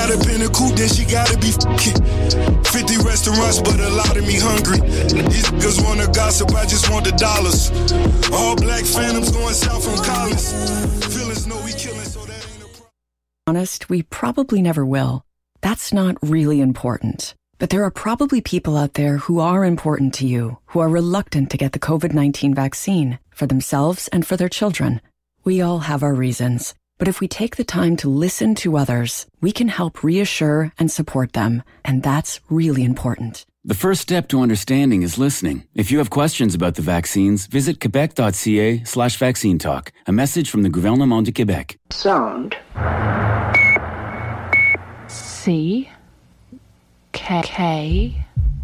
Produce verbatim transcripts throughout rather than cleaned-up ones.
got up in a coupe, then she gotta be f***ing. fifty restaurants, but a lot of me hungry. These niggas wanna gossip, I just want the dollars. All black phantoms going south on Collins. Feelings know we killing, so that ain't a problem. Honest, we probably never will. That's not really important. But there are probably people out there who are important to you, who are reluctant to get the covid nineteen vaccine for themselves and for their children. We all have our reasons. But if we take the time to listen to others, we can help reassure and support them. And that's really important. The first step to understanding is listening. If you have questions about the vaccines, visit quebec.ca slash vaccine talk. A message from the Gouvernement du Québec. Sound. C. K. K.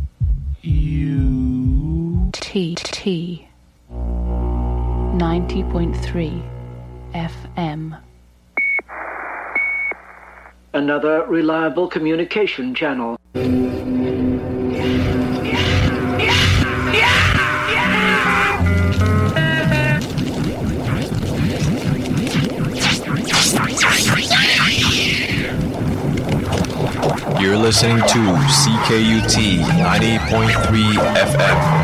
U. T. T. ninety point three F M. Another reliable communication channel. You're listening to C K U T ninety point three F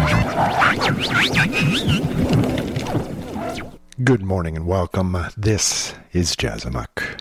M. Good morning and welcome. This is Jazz Amok.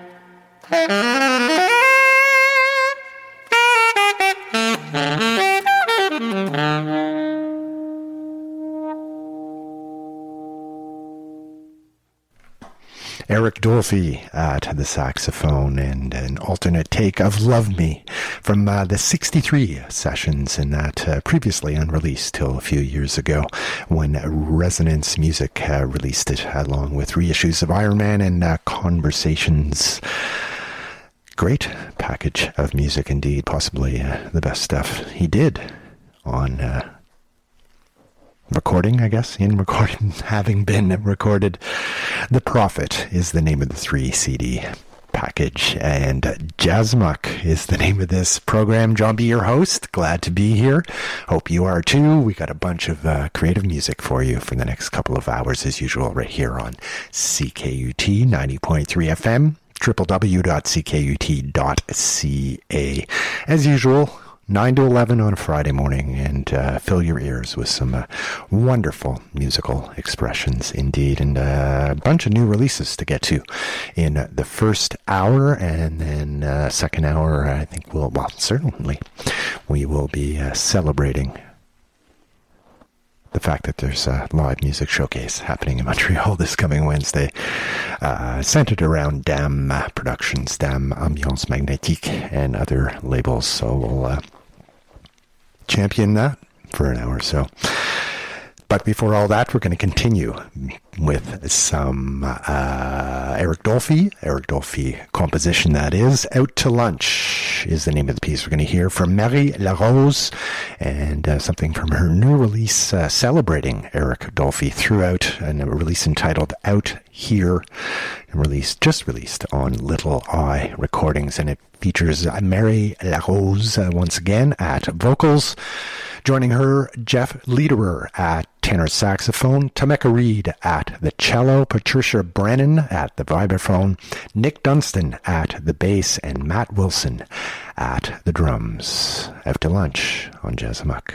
Thank you. Eric Dolphy at the saxophone, and an alternate take of Love Me from uh, the sixty-three sessions, and that uh, previously unreleased till a few years ago when Resonance Music uh, released it along with reissues of Iron Man and uh, Conversations. Great package of music indeed, possibly uh, the best stuff he did on uh, recording, I guess, in recording, having been recorded. The Prophet is the name of the three C D package, and Jazzmuck is the name of this program. John B., your host, glad to be here. Hope you are too. We got a bunch of uh, creative music for you for the next couple of hours, as usual, right here on C K U T ninety point three F M. w w w dot c k u t dot c a. As usual, nine to eleven on a Friday morning, and uh, fill your ears with some uh, wonderful musical expressions indeed, and uh, a bunch of new releases to get to in the first hour, and then uh, second hour, I think we'll, well, certainly we will be uh, celebrating the fact that there's a live music showcase happening in Montreal this coming Wednesday, uh, centered around Dam Productions, Dam Ambiance Magnétique, and other labels. So we'll uh, champion that for an hour or so. But before all that, we're going to continue with some uh, Eric Dolphy, Eric Dolphy composition, that is. Out to Lunch is the name of the piece we're going to hear from Marie Larose, and uh, something from her new release uh, celebrating Eric Dolphy throughout, and a release entitled Out Here, and released, just released on Little Eye Recordings, and it features Marie Larose uh, once again at vocals. Joining her, Jeff Lederer at tenor saxophone, Tameka Reed at the cello, Patricia Brennan at the vibraphone, Nick Dunstan at the bass, and Matt Wilson at the drums. Out to Lunch on Jazzmuck.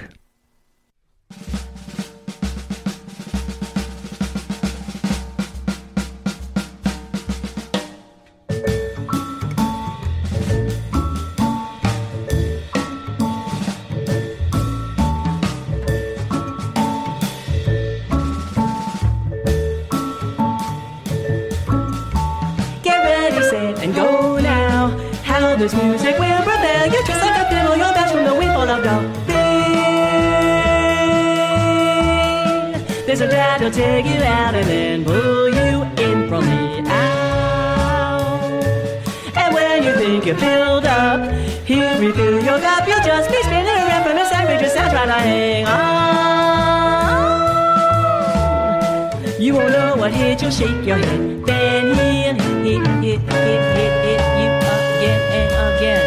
And go now, how this music will prevail. You're dressed like a devil, you're best from the windfall of Dolphy. There's a dad who'll take you out and then pull you in from the out. And when you think you're filled up, he'll refill your cup. You'll just be spinning around from the outrageous sound, trying to hang on. You won't know what hit, you'll shake your head. Then he'll hit, hit, hit, hit, hit, hit you again and again.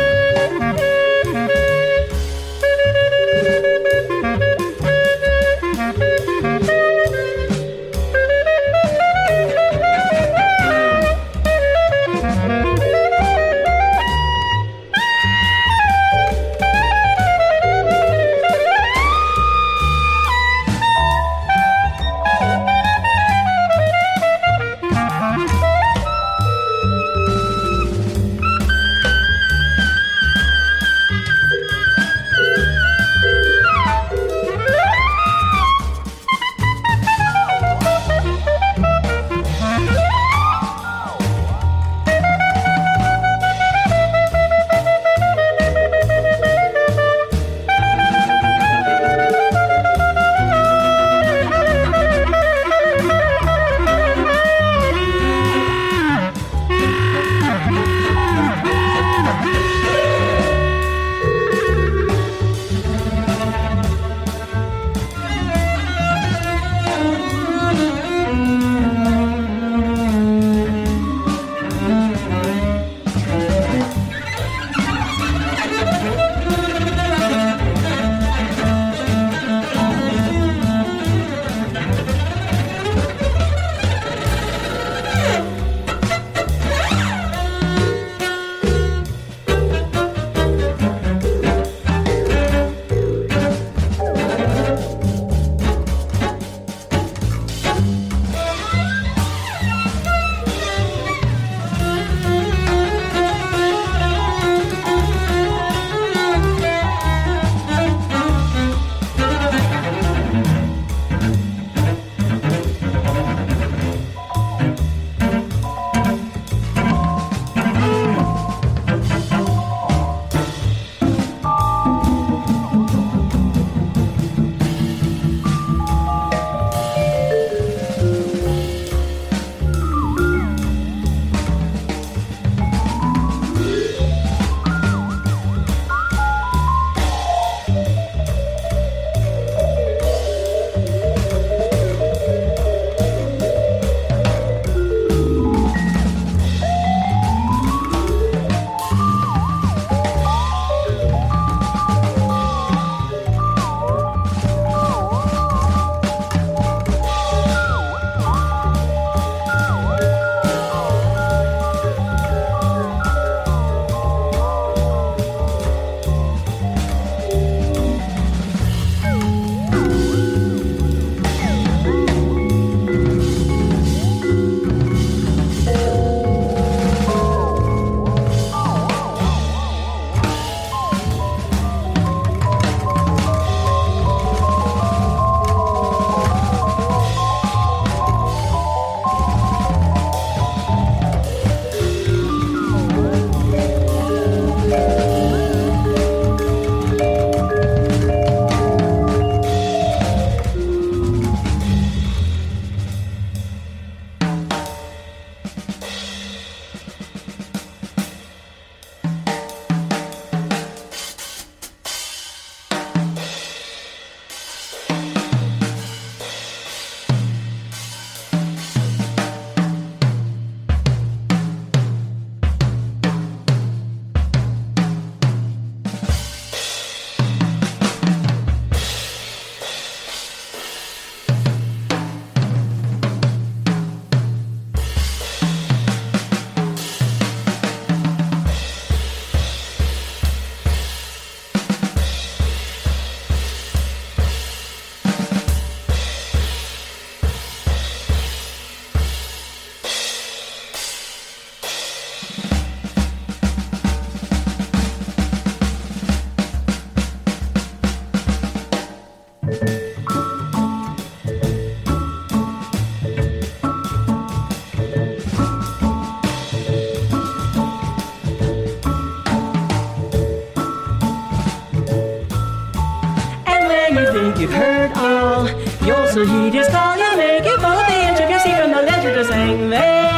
think you've heard all. You'll so heed his call, you make it both the intricacy from the ledger to sing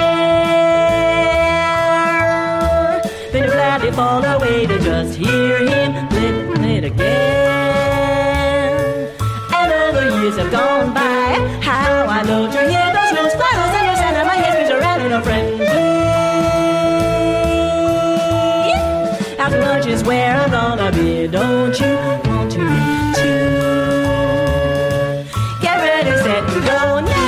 there. Then you gladly fall away to just hear him lit, lit again. And all the years have gone by, how I love to hear those notes, flowers, and your sound, and my head spins around in a frenzy. After lunch is where I'm gonna be, don't you want to be too? Get ready, set, and go now.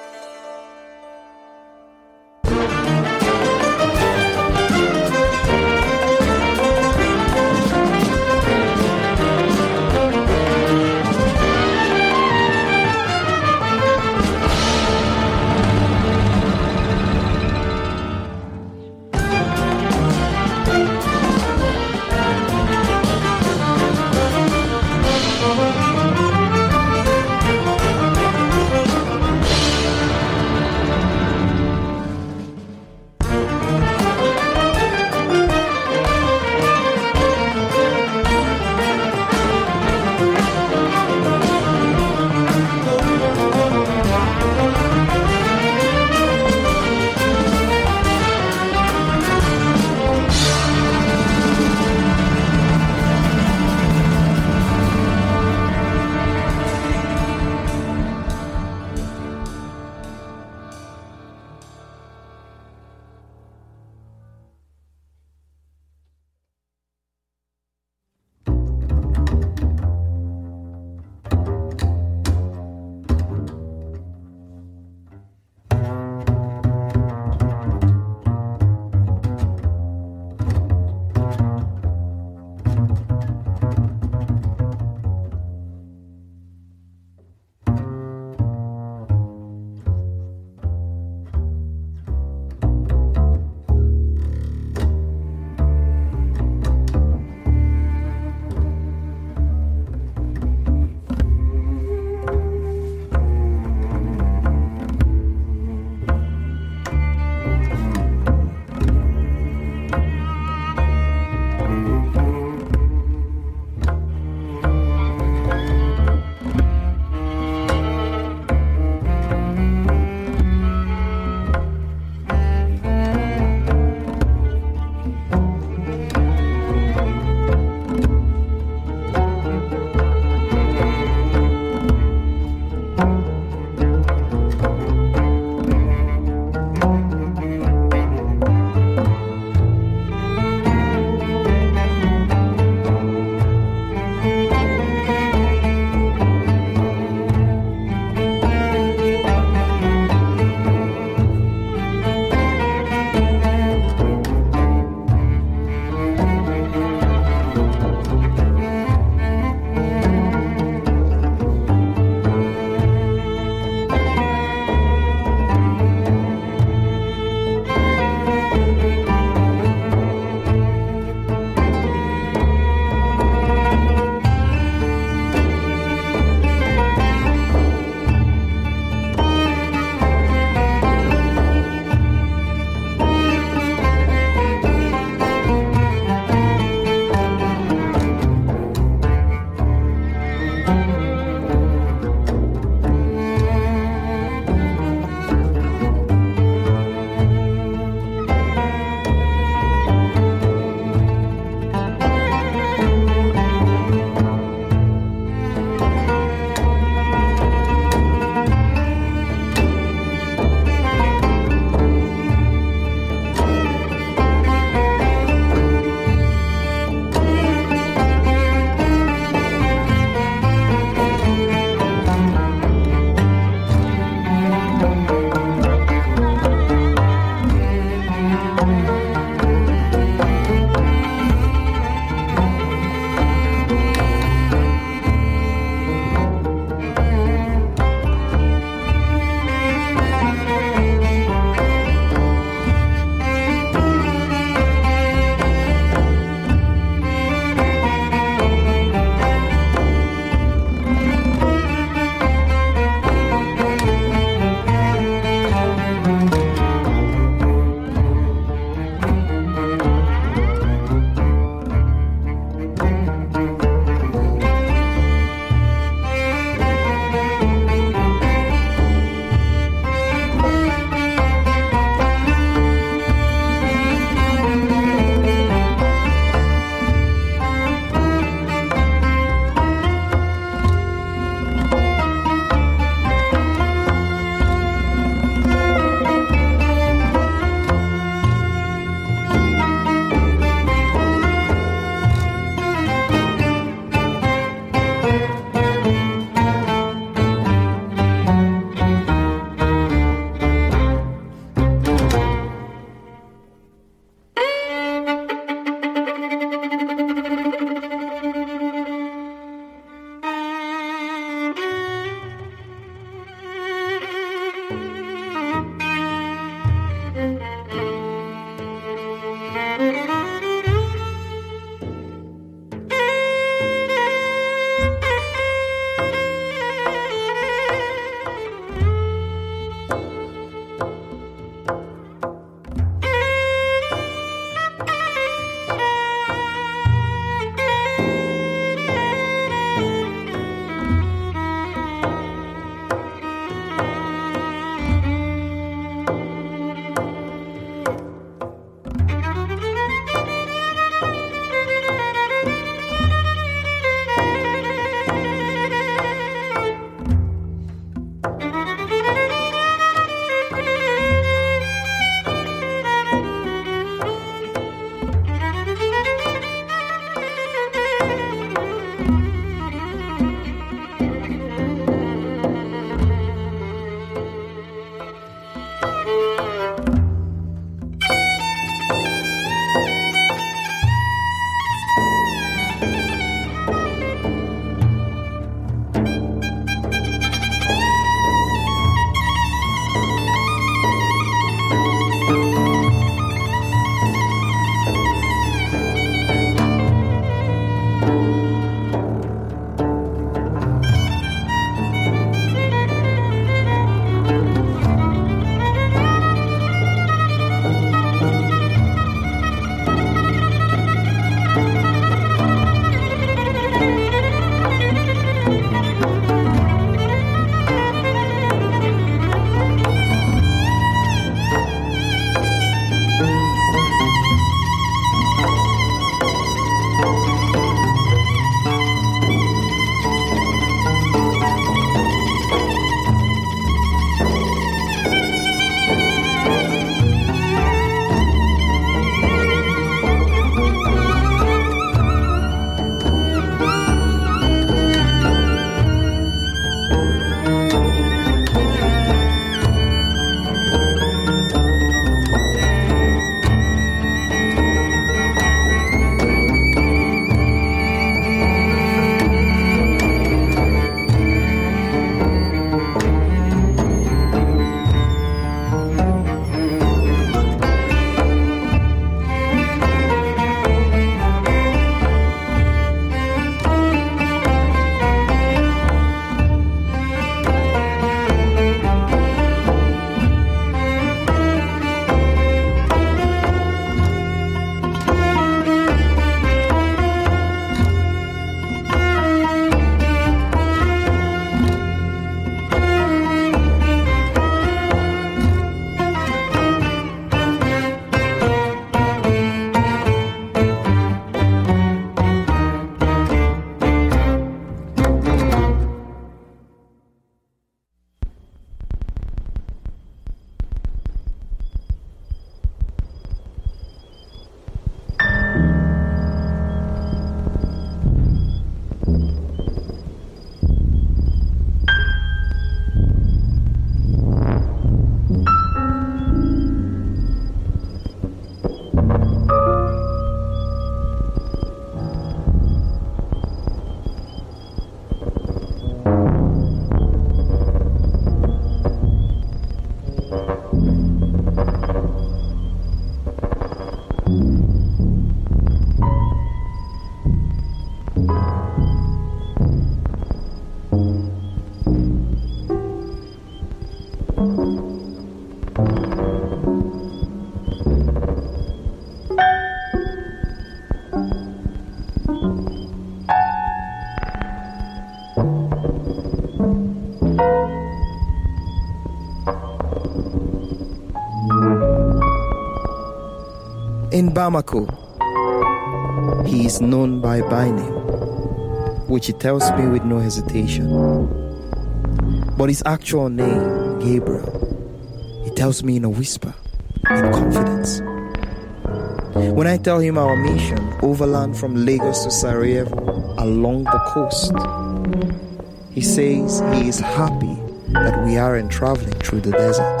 In Bamako, he is known by by name, which he tells me with no hesitation. But his actual name, Gabriel, he tells me in a whisper, in confidence. When I tell him our mission, overland from Lagos to Sarajevo, along the coast, he says he is happy that we aren't traveling through the desert.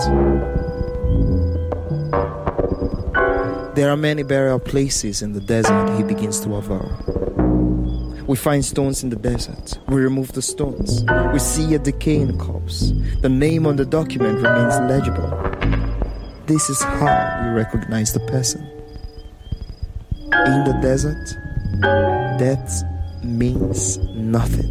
There are many burial places in the desert, he begins to aver. We find stones in the desert. We remove the stones. We see a decaying corpse. The name on the document remains legible. This is how we recognize the person. In the desert, death means nothing.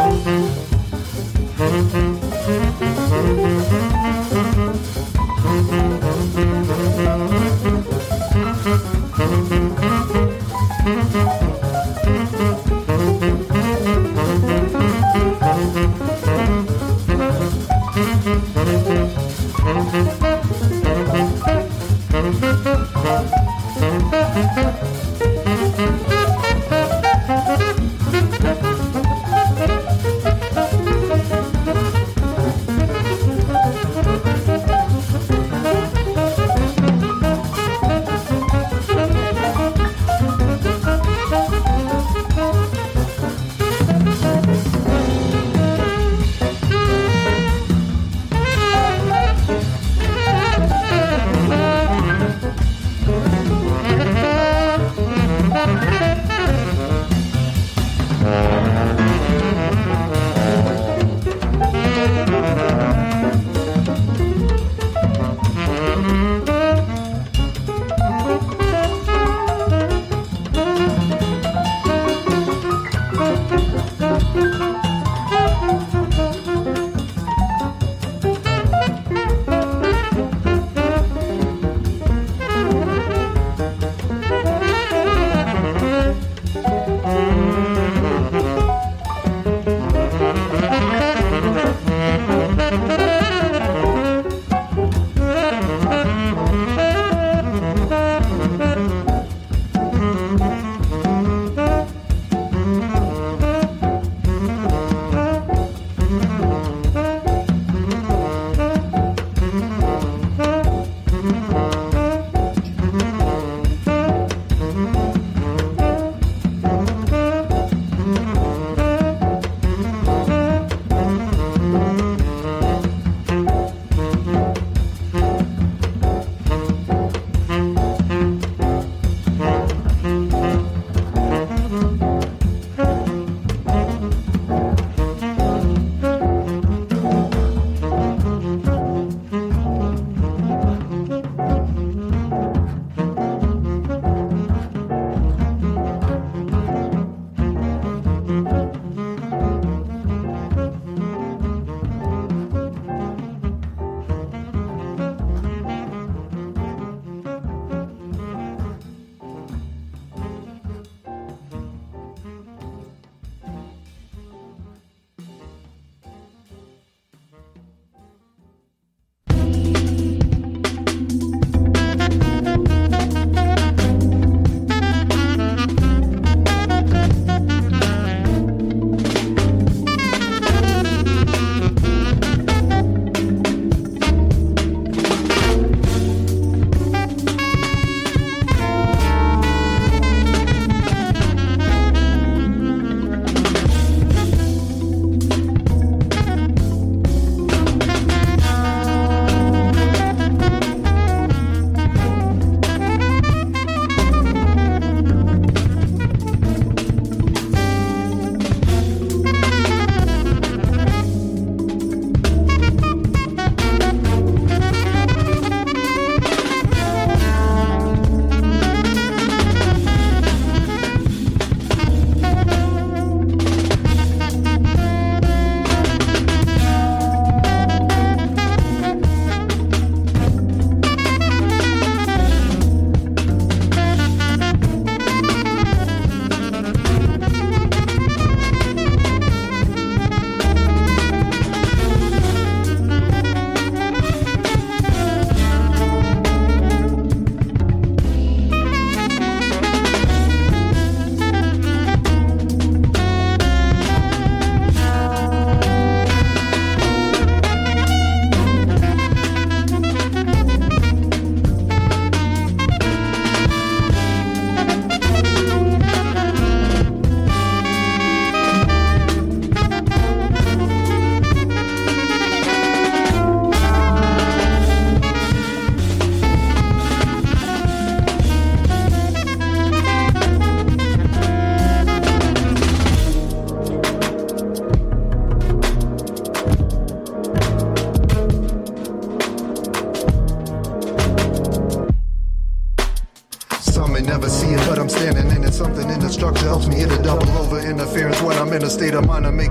Something in the structure helps me hit a double over interference when I'm in a state of mind to make a movie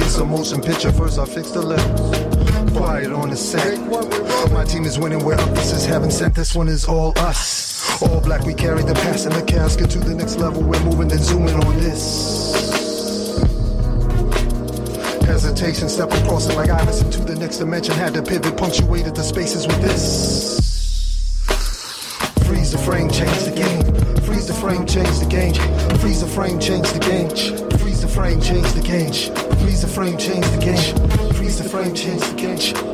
It's a motion picture. First I fix the levels. Quiet on the set. My team is winning where this is heaven sent. This one is all us. All black, we carry the past in the casket to the next level. We're moving and zooming on this. Hesitation, step across it like Iverson to the next dimension. Had to pivot, punctuated the spaces with this. Freeze the frame, change the game. Freeze the frame, change the game. Freeze the frame, change the game. Freeze the frame, change the game. Freeze the frame, change the game. Freeze the frame, change the game.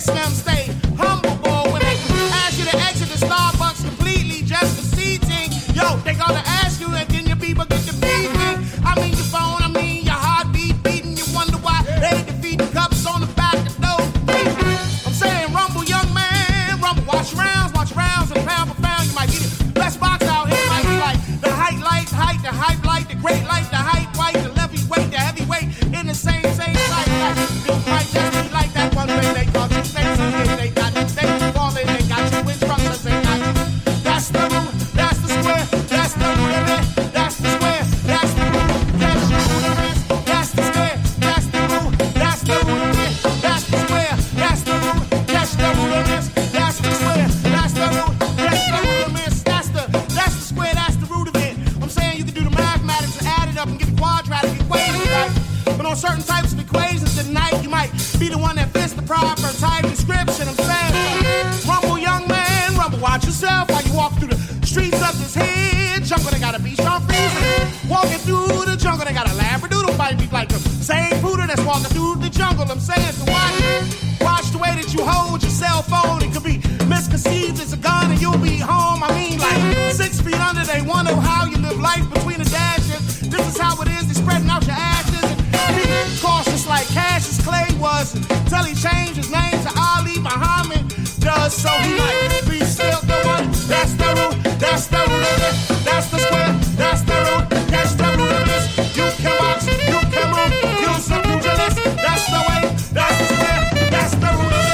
them stay humble, boy. When they ask you to exit the Starbucks completely just for seating, yo, they gonna ask you and then your people get the beating. I mean your phone, I mean your heartbeat beating. You wonder why they defeat the cups on the back of those feet. I'm saying rumble, young man, rumble. Watch rounds, watch rounds, and pound for pound you might get it. Best box out here might be like the height light, height, the hype light, the great light, the hype white, the heavyweight, the heavyweight in the same, same sight. Like, feel right, just be like that one way they call you fancy. Yeah, they got you, they falling, they got you in trucks, they got you. That's the root, that's the square, that's the root of it, that's the square, that's the root, that's the root of it, that's the square, that's the root, that's the root of it, that's the square, that's the root, that's the root of this, that's the square, that's the root, that's the root of this, that's the, that's the square, that's the root of it. I'm saying you can do the mathematics and add it up and get the quadratic equation, right? But on certain types of equations tonight, you might be the one that fits the proper type description. I'm saying, rumble, young man, rumble, watch yourself while you walk through the streets of this head jungle. They got a beach on freezing. Walking through the jungle, they got a labradoodle might be like the same poodle that's walking through the jungle. I'm saying, so watch, watch the way that you hold your cell phone. It could be misconceived as a gun and you'll be home. I mean, like six feet under, they wonder how you live life between the dashes. This is how it is, they spreading out your ashes. And be cautious like Cassius Clay was until he changed his name to Ali Muhammad does. So he might be still the one. That's the root, that's the root of it. That's the square, that's the root, that's the root of this. You can box, you can move, use some pugilist. That's the way, that's the square, that's the root of it.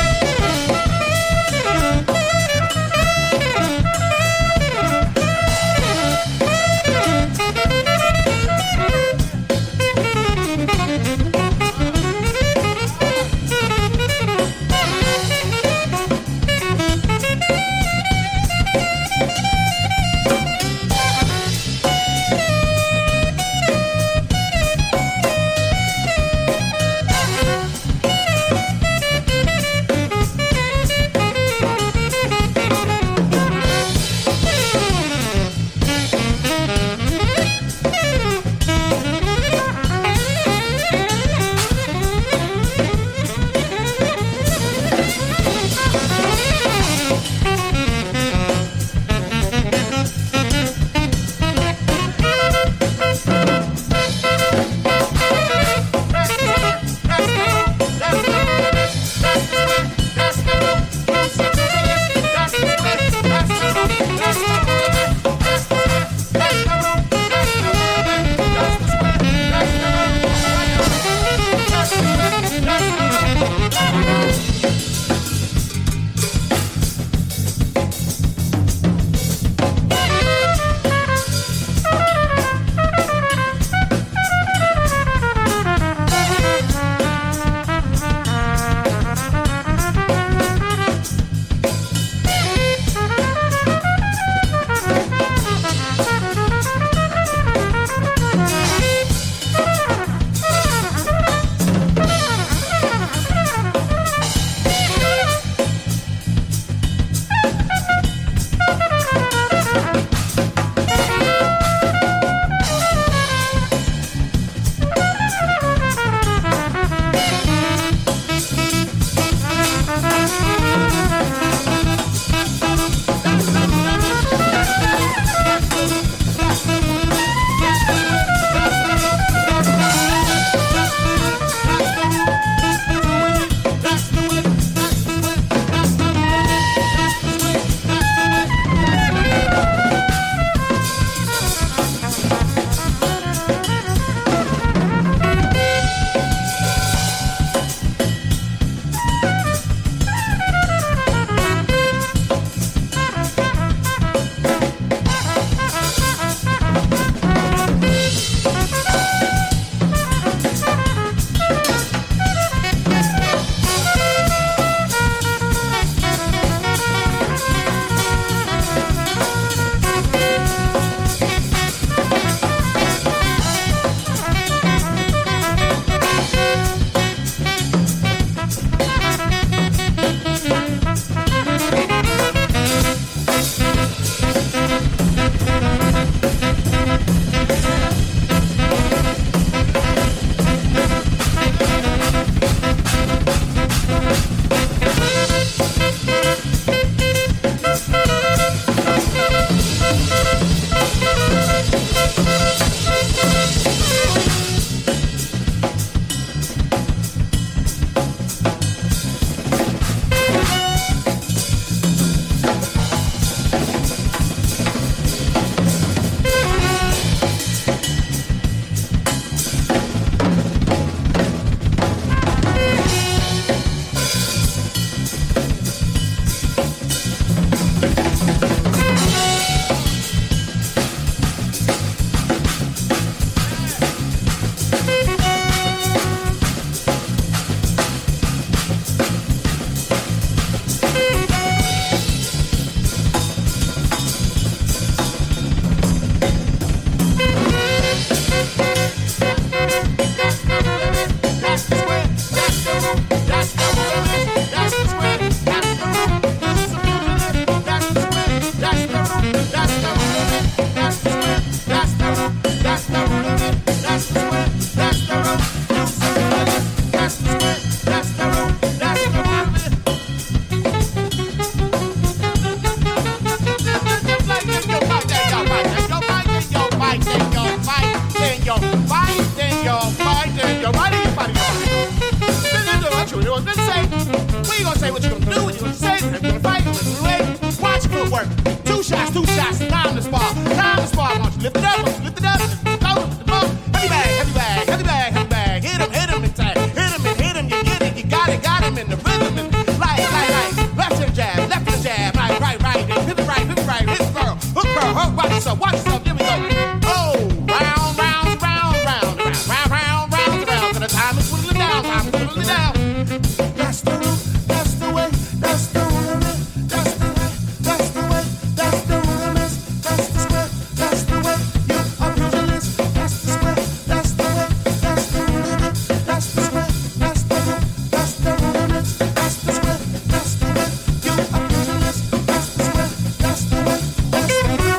work. Two shots, two shots, time to spar. Time to spar. Won't you lift it up, won't you lift it up? Go, lift it up. Heavy bag, heavy bag, heavy bag, heavy bag. Hit him, hit him and tight. Hit him and hit him, you get it. You got it, got him in the rhythm. And like, like, like. Left to the jab, left to the jab. Right, right, right. Hit it right, hit it right. Hit the girl, hook her, hook. Watch yourself, watch yourself. Here we go. Oh, round, round, round, round, round, round, round, round, round. To the time is whittling down, time is whittling down. That's the way, that's the way, that's the way, that's the way, that's the way, that's the way, that's the square, that's the way. You are pugilist, that's the square, that's the way, that's the way, that's the square, that's the way, that's the way, that's the square, that's the way. You are pugilist, that's the square, that's the way, that's the way.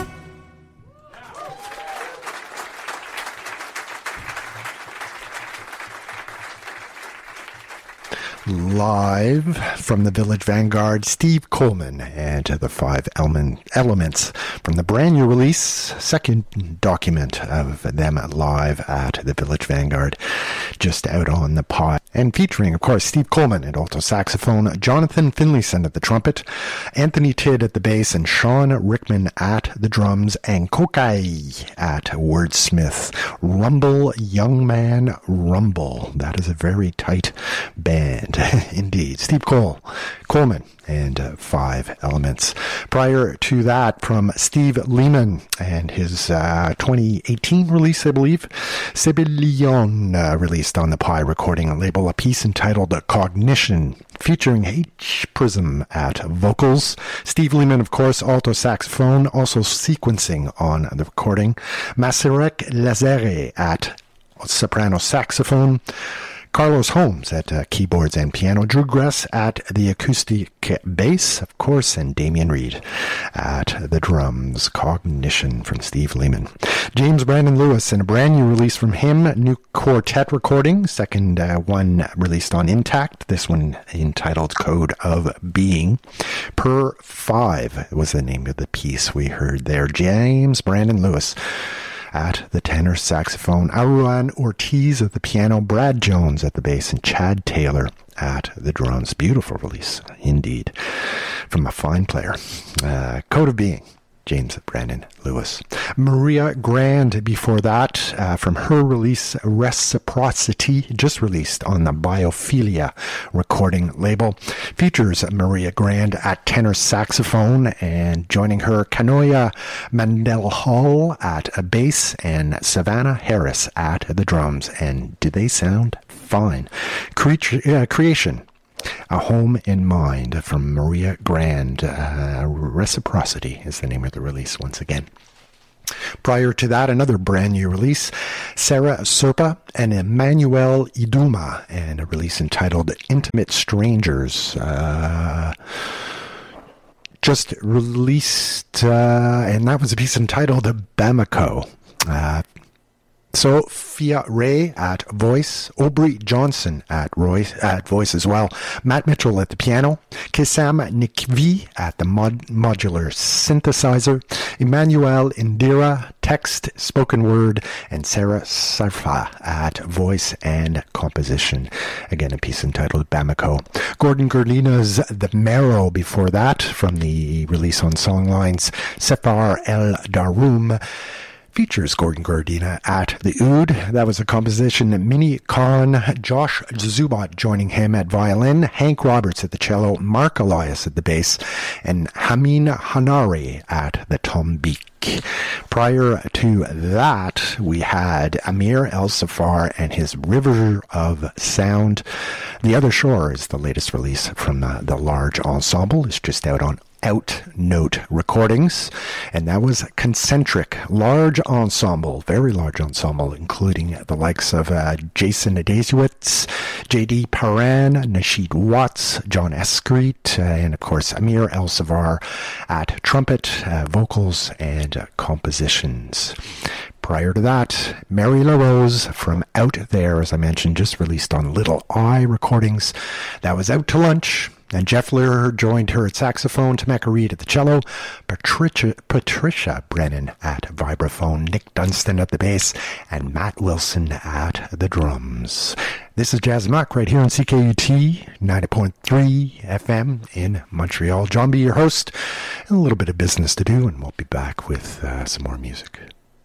Live from the Village Vanguard, Steve Coleman and the Five Element, Elements from the brand new release, second document of them live at the Village Vanguard, just out on the pod. And featuring, of course, Steve Coleman at alto saxophone, Jonathan Finlayson at the trumpet, Anthony Tidd at the bass, and Sean Rickman at the drums, and Kokai at wordsmith. Rumble, Young Man, Rumble. That is a very tight band. Indeed. Steve Cole, Coleman, and uh, Five Elements. Prior to that, from Steve Lehman and his uh, twenty eighteen release, I believe, Sibyllion, uh, released on the Pi recording label, a piece entitled Cognition, featuring H. Prism at vocals. Steve Lehman, of course, alto saxophone, also sequencing on the recording. Masarek Lazare at soprano saxophone. Carlos Holmes at uh, keyboards and piano, Drew Gress at the acoustic bass, of course, and Damian Reed at the drums. Cognition from Steve Lehman. James Brandon Lewis, and a brand new release from him, new quartet recording, second uh, one released on Intact, this one entitled Code of Being. Per Five was the name of the piece we heard there. James Brandon Lewis at the tenor saxophone, Aruan Ortiz at the piano, Brad Jones at the bass, and Chad Taylor at the drums. Beautiful release, indeed, from a fine player. Uh, Code of Being, James Brandon Lewis. Maria Grand before that, uh, from her release Reciprocity, just released on the Biophilia recording label. Features Maria Grand at tenor saxophone, and joining her Kanoya Mandel Hall at a bass, and Savannah Harris at the drums. And do they sound fine? Cre- uh, creation. A Home in Mind from Maria Grand. Uh, Reciprocity is the name of the release once again. Prior to that, another brand new release, Sarah Serpa and Emmanuel Iduma, and a release entitled Intimate Strangers. Uh, just released, uh, and that was a piece entitled Bamako. Uh, Sophia Ray at voice, Aubrey Johnson at, Roy, at voice as well, Matt Mitchell at the piano, Kisam Nikvi at the mod, modular synthesizer, Emmanuel Indira text, spoken word, and Sarah Sarfa at voice and composition. Again, a piece entitled Bamako. Gordon Gerlina's The Marrow before that, from the release on Songlines, Sephar El Daroum. Features Gordon Gardina at the oud. That was a composition. Mini Khan, Josh Zubat joining him at violin, Hank Roberts at the cello, Mark Elias at the bass, and Hamin Hanari at the tombik. Prior to that, we had Amir El Safar and his River of Sound. The Other Shore is the latest release from the, the large ensemble. It's just out on Out Note Recordings, and that was Concentric, large ensemble, very large ensemble, including the likes of uh, Jason Adasiewicz, J D Paran, Nasheed Watts, John Escreet, uh, and of course Amir El Savar at trumpet, uh, vocals, and uh, compositions. Prior to that, Mary LaRose from Out There, as I mentioned, just released on Little Eye Recordings. That was Out to Lunch. And Jeff Lehrer joined her at saxophone, Tameka Reed at the cello, Patricia, Patricia Brennan at vibraphone, Nick Dunstan at the bass, and Matt Wilson at the drums. This is Jazz Muck right here on C K U T ninety point three F M in Montreal. John B., your host, and a little bit of business to do, and we'll be back with uh, some more music.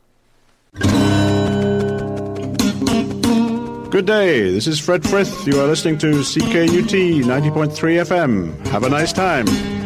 Good day, this is Fred Frith. You are listening to C K U T ninety point three F M. Have a nice time.